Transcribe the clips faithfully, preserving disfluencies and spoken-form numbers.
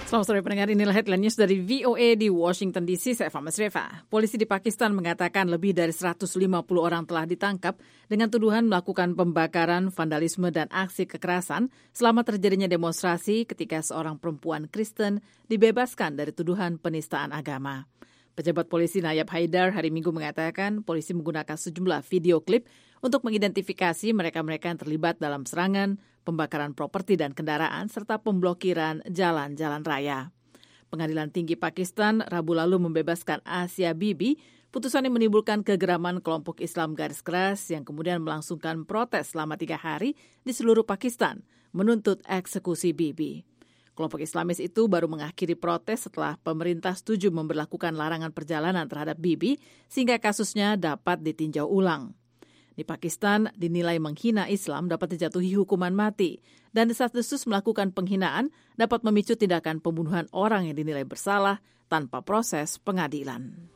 Selamat sore pendengar, inilah headline news dari V O A di Washington D C. Saya Fama Sreva. Polisi di Pakistan mengatakan lebih dari seratus lima puluh orang telah ditangkap dengan tuduhan melakukan pembakaran, vandalisme, dan aksi kekerasan selama terjadinya demonstrasi ketika seorang perempuan Kristen dibebaskan dari tuduhan penistaan agama. Pejabat polisi Nayab Haidar hari Minggu mengatakan polisi menggunakan sejumlah video klip untuk mengidentifikasi mereka-mereka yang terlibat dalam serangan, pembakaran properti dan kendaraan, serta pemblokiran jalan-jalan raya. Pengadilan Tinggi Pakistan Rabu lalu membebaskan Asia Bibi. Putusan yang menimbulkan kegeraman kelompok Islam garis keras yang kemudian melangsungkan protes selama tiga hari di seluruh Pakistan, menuntut eksekusi Bibi. Kelompok Islamis itu baru mengakhiri protes setelah pemerintah setuju memberlakukan larangan perjalanan terhadap Bibi sehingga kasusnya dapat ditinjau ulang. Di Pakistan, dinilai menghina Islam dapat dijatuhi hukuman mati, dan desas-desus melakukan penghinaan dapat memicu tindakan pembunuhan orang yang dinilai bersalah tanpa proses pengadilan.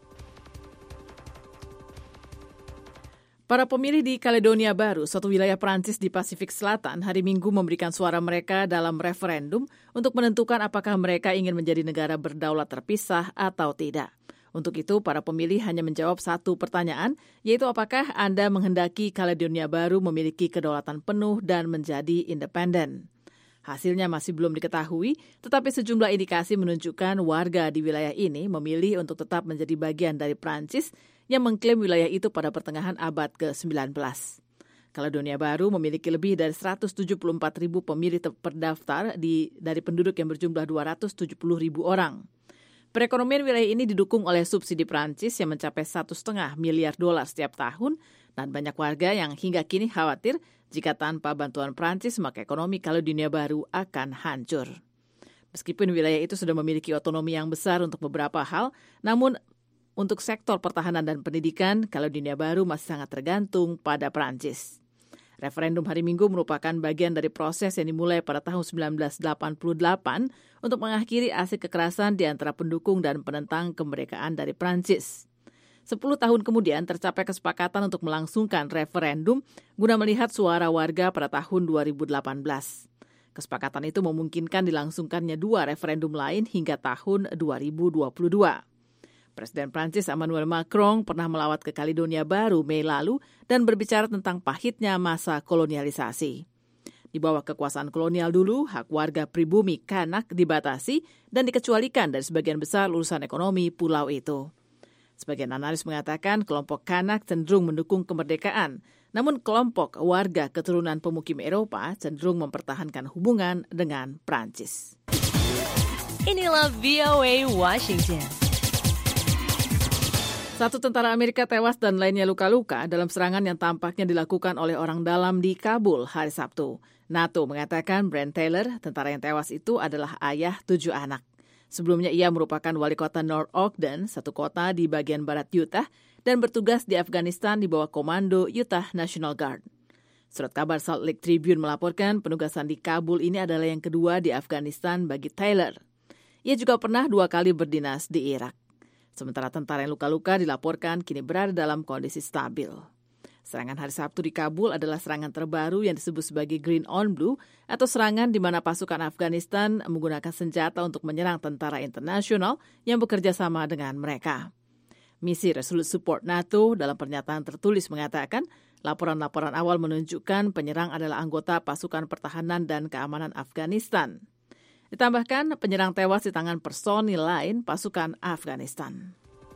Para pemilih di Kaledonia Baru, suatu wilayah Prancis di Pasifik Selatan, hari Minggu memberikan suara mereka dalam referendum untuk menentukan apakah mereka ingin menjadi negara berdaulat terpisah atau tidak. Untuk itu, para pemilih hanya menjawab satu pertanyaan, yaitu apakah Anda menghendaki Kaledonia Baru memiliki kedaulatan penuh dan menjadi independen. Hasilnya masih belum diketahui, tetapi sejumlah indikasi menunjukkan warga di wilayah ini memilih untuk tetap menjadi bagian dari Prancis yang mengklaim wilayah itu pada pertengahan abad ke sembilan belas. Kaledonia Baru memiliki lebih dari seratus tujuh puluh empat ribu pemilih terdaftar di, dari penduduk yang berjumlah dua ratus tujuh puluh ribu orang. Perekonomian wilayah ini didukung oleh subsidi Prancis yang mencapai satu koma lima miliar dolar setiap tahun, dan banyak warga yang hingga kini khawatir jika tanpa bantuan Prancis maka ekonomi Kaledonia Baru akan hancur. Meskipun wilayah itu sudah memiliki otonomi yang besar untuk beberapa hal, namun untuk sektor pertahanan dan pendidikan, Kaledonia Baru masih sangat tergantung pada Prancis. Referendum hari Minggu merupakan bagian dari proses yang dimulai pada tahun sembilan belas delapan puluh delapan untuk mengakhiri aksi kekerasan di antara pendukung dan penentang kemerdekaan dari Prancis. Sepuluh tahun kemudian tercapai kesepakatan untuk melangsungkan referendum guna melihat suara warga pada tahun dua ribu delapan belas. Kesepakatan itu memungkinkan dilangsungkannya dua referendum lain hingga tahun dua ribu dua puluh dua. Presiden Prancis Emmanuel Macron pernah melawat ke Kaledonia Baru Mei lalu dan berbicara tentang pahitnya masa kolonialisasi. Di bawah kekuasaan kolonial dulu, hak warga pribumi Kanak dibatasi dan dikecualikan dari sebagian besar urusan ekonomi pulau itu. Sebagian analis mengatakan kelompok Kanak cenderung mendukung kemerdekaan, namun kelompok warga keturunan pemukim Eropa cenderung mempertahankan hubungan dengan Prancis. Inilah V O A Washington. Satu tentara Amerika tewas dan lainnya luka-luka dalam serangan yang tampaknya dilakukan oleh orang dalam di Kabul hari Sabtu. NATO mengatakan Brent Taylor, tentara yang tewas itu adalah ayah tujuh anak. Sebelumnya ia merupakan wali kota North Ogden, satu kota di bagian barat Utah, dan bertugas di Afghanistan di bawah komando Utah National Guard. Surat kabar Salt Lake Tribune melaporkan penugasan di Kabul ini adalah yang kedua di Afghanistan bagi Taylor. Ia juga pernah dua kali berdinas di Irak. Sementara tentara yang luka-luka dilaporkan kini berada dalam kondisi stabil. Serangan hari Sabtu di Kabul adalah serangan terbaru yang disebut sebagai Green on Blue atau serangan di mana pasukan Afghanistan menggunakan senjata untuk menyerang tentara internasional yang bekerja sama dengan mereka. Misi Resolute Support NATO dalam pernyataan tertulis mengatakan laporan-laporan awal menunjukkan penyerang adalah anggota pasukan pertahanan dan keamanan Afghanistan. Ditambahkan, penyerang tewas di tangan personil lain pasukan Afghanistan.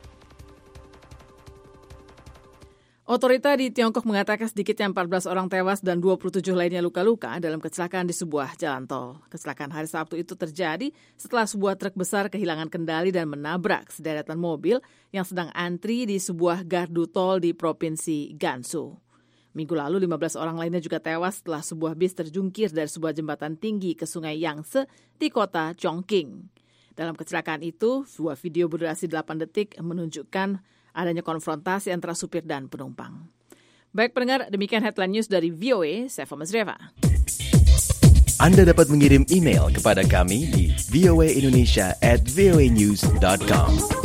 Otorita di Tiongkok mengatakan sedikitnya empat belas orang tewas dan dua puluh tujuh lainnya luka-luka dalam kecelakaan di sebuah jalan tol. Kecelakaan hari Sabtu itu terjadi setelah sebuah truk besar kehilangan kendali dan menabrak sederetan mobil yang sedang antri di sebuah gardu tol di Provinsi Gansu. Minggu lalu, lima belas orang lainnya juga tewas setelah sebuah bis terjungkir dari sebuah jembatan tinggi ke sungai Yangtze di kota Chongqing. Dalam kecelakaan itu, sebuah video berdurasi delapan detik menunjukkan adanya konfrontasi antara supir dan penumpang. Baik pendengar, demikian headline news dari V O A, saya Fama Sreva. Anda dapat mengirim email kepada kami di voaindonesia at voanews dot com.